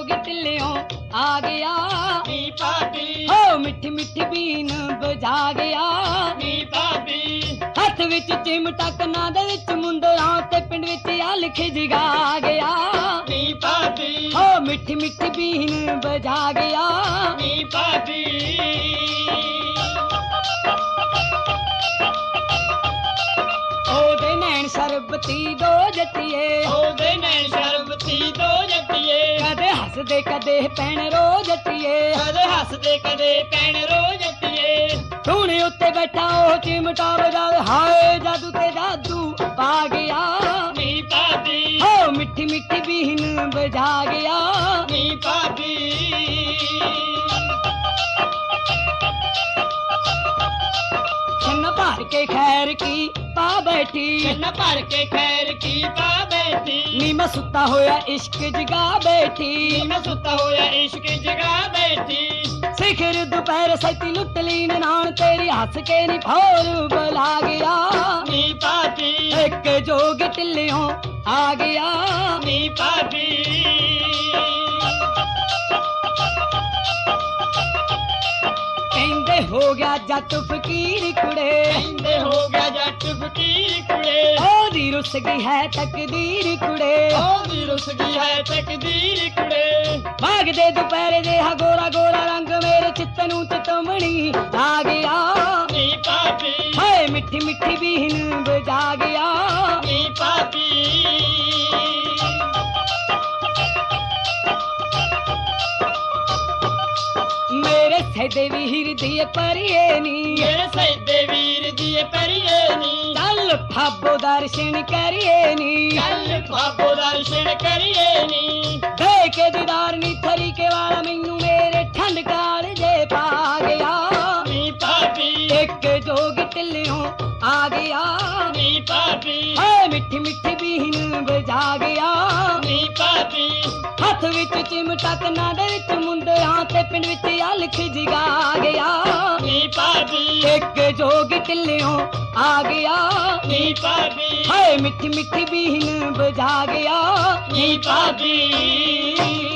जोग टिल्लियों आ गया नी भाभी हो मिठी मिठी बीन बजा गया नी भाभी हथ विच चिमटा कन्ना दे विच मुंदरां ते पिंड विच अल खिजगा गया नी भाभी हो मिठी मिठी बीन बजा गया नी भाभी ओदे नैन शरबती दो जटिए ओदे नैन शरबती दो जटिए कदे हसदे कदे पैण रो जटिए कदे हसदे कदे पैण रो जटिए धूने उत्ते बैठा ओ चिमटा बजावे हाय जादू ते जादू पा गया नी भाभी हो मिठी मिठी बीन बजा गया नी भाभी छन्न भर के खैर की पा बैठी न भर के खैर की पा बैठी नी मैं सुता होया इश्क जगा बैठी मैं सुता होया इश्क जगा बैठी सिखर दोपहर सैती लुट ली नान तेरी हंस के नी भौर बुला गया नी भाभी एक जोग टिल्लियों आ गया नी भाभी कहंदे हो गया जट फकीर कुड़े कहंदे हो गया जट फकीर कुड़े ओदी रुस गई है तकदीर कुड़े ओदी रुस गई है तकदीर कुड़े भाग दे दोपहर दे हा गोरा गोरा रंग मेरे चित्त नू चितमणी आ गया नी भाभी हाय मिठी मिठी बीन बजा गया नी भाभी मेरे सैदे वीर दिए परिए नी मेरे सैदे वीर दिए परिए नी चल फाबो दर्शन करिए नी कल बाबो दर्शन करिए नी देखे दीदार नी थरी के वाला मैनू मेरे ठंड काल जे पा गया नी भाभी एक जोग टिल्लियों आ गया नी भाभी हाय मिठी मिठी बीन बजा गया नी भाभी हथ विच चिमटा कन्ना दे विच मुंदरां ते पिंड विच अल खिजगा गया नी भाभी एक जोग टिल्लियों आ गया नी भाभी हाय मिठी मिठी बीन बजा गया नी भाभी